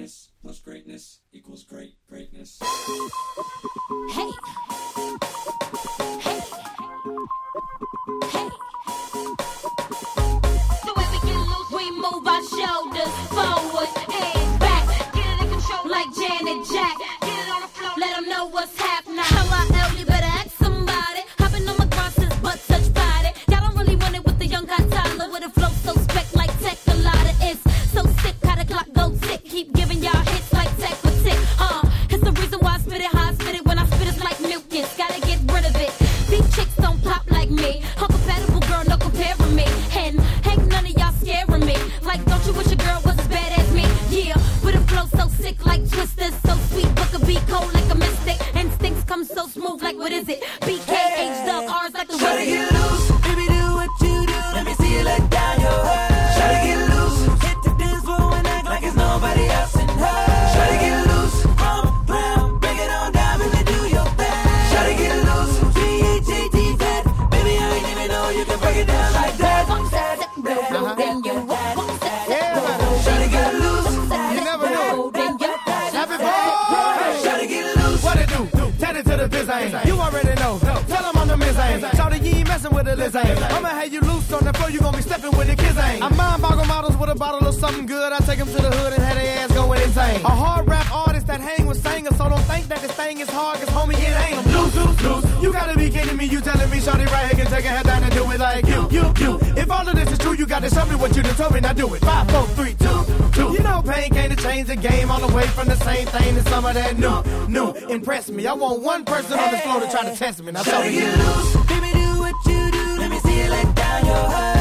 greatness plus greatness equals greatness. Hey. Hey. Hey. The way we get loose, we move our shoulders forward and back. Get it in control like Janet Jack. Get it on the floor, let them know what's happening. How you better ask somebody. Hopping on my cross since butt touch body. Y'all don't really want it with the young guy Tyler with a flow so spec like tech. A lot of it's so sick, how the clock go tick. Keep giving y'all hits like tech for tick. It's the reason why I spit it how I spit it. When I spit it's like mucus, gotta get rid of it. These chicks don't pop like me. I'm compatible girl, no comparing me. And ain't none of y'all scaring me. Like don't you wish a girl was as bad as me? Yeah, with a flow so sick like Twisters. So sweet, but could be cold like a mystic. Instincts come so smooth like what is it? BKH dub R's like the Try to get loose, baby do what you do. Let me see you let down your hair. Try to get loose, hit the dance floor and act like it's nobody else in her. Try to get loose, round, break it on down, baby do your thing. Try to get loose, G-H-A-T fat. Baby I ain't even know you can break it down like that. Then you try to get loose, You never know. Happy birthday. try to get loose. What it do? Tell it to the biz ain't. You already know. Tell them I'm the miss ain't. Shawty, you ain't messing with the Liz ain't. I'ma have you loose on the floor, you gon' be stepping with the kids ain't. I mind boggle models with a bottle of something good. I take them to the hood and have their ass going insane. A hard rap artist that hang with singers, so don't think that this thing is hard, cause homie, it ain't. Loose. You gotta be kidding me, you telling me shawty right here can take a head down and do it like you. If all of this is true, you gotta show me what you done told me, now do it. 5, 4, 3, 2. You know pain came to change the game all the way from the same thing to some of that new. Impress me, I want one person on the floor to try to test me. Now Try show to me get loose, baby do what you do. Let me see you let down your hair.